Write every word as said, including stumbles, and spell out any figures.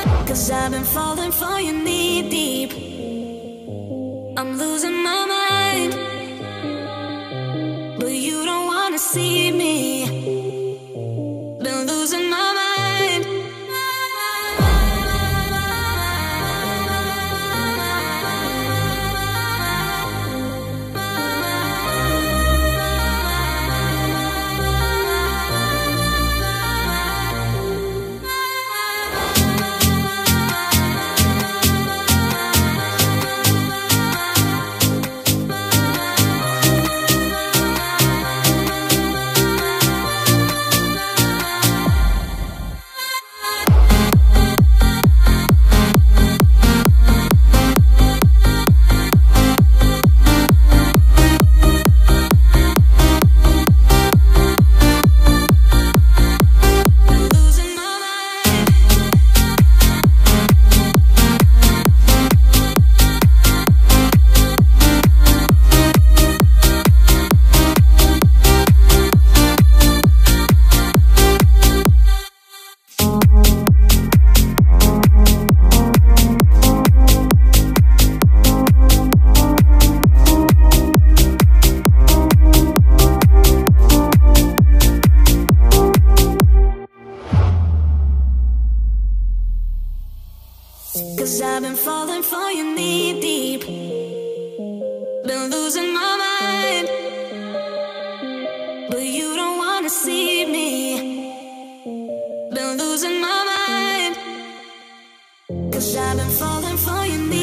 Cause I've been falling for you knee deep. I'm losing my mind, but you don't wanna see me. Been losing my mind. Cause I've been falling for you knee deep. Been losing my mind, but you don't wanna see me. Been losing my mind. Cause I've been falling for you knee deep.